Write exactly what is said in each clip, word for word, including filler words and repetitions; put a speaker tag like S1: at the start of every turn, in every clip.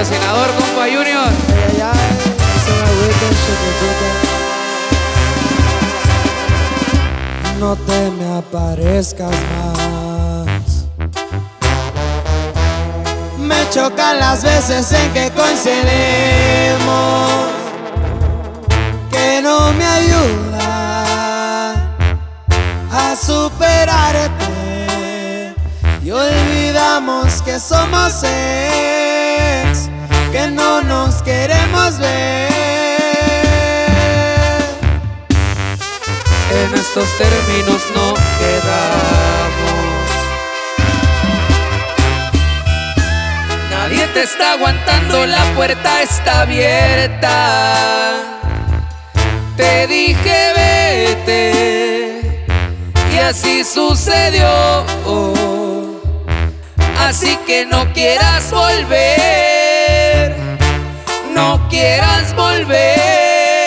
S1: patrocinador, compa Junior.
S2: Ay, ay, ay, se me agüita, se me agüita. No te me aparezcas más. Me chocan las veces en que coincidimos, que no me ayudan a superarte, y olvidamos que somos ex, que no nos queremos ver.
S1: En estos términos no quedamos. Nadie te está aguantando, la puerta está abierta. Te dije vete y así sucedió. Así que no quieras volver, no quieras volver.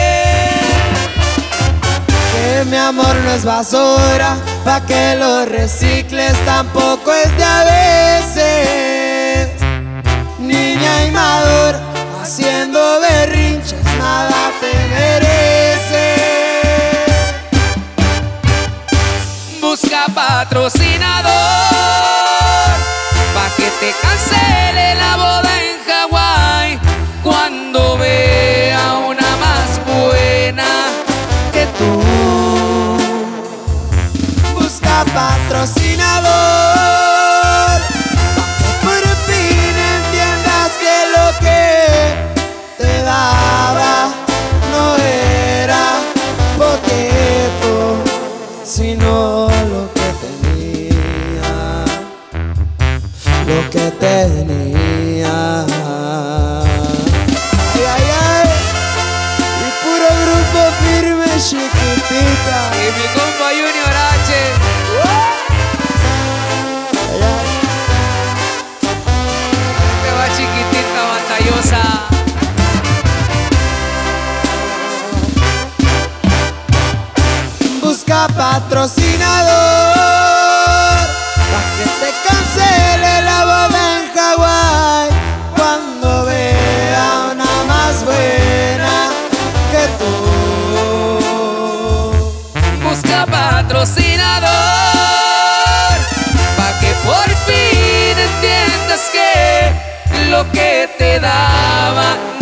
S2: Que mi amor no es basura, pa' que lo recicles, tampoco es de a veces. Niña inmadura, haciendo berrinches, nada te merece.
S1: Busca patrocinador pa' que te cancele la boda en Hawái cuando vea una más buena que tú.
S2: Busca patrocinador pa' que por fin entiendas que lo que te daba no era poquito, sino lo que tenía, lo que tenía. Ay, ay, ay. Y puro grupo firme, chiquitita.
S1: Y mi compa Junior H.
S2: Ay, ay.
S1: Que va chiquitita, batallosa.
S2: Busca patrocinador pa' que te cancele la boda en Hawái cuando vea una más buena que tú.
S1: Busca patrocinador pa' que por fin entiendas que lo que te daba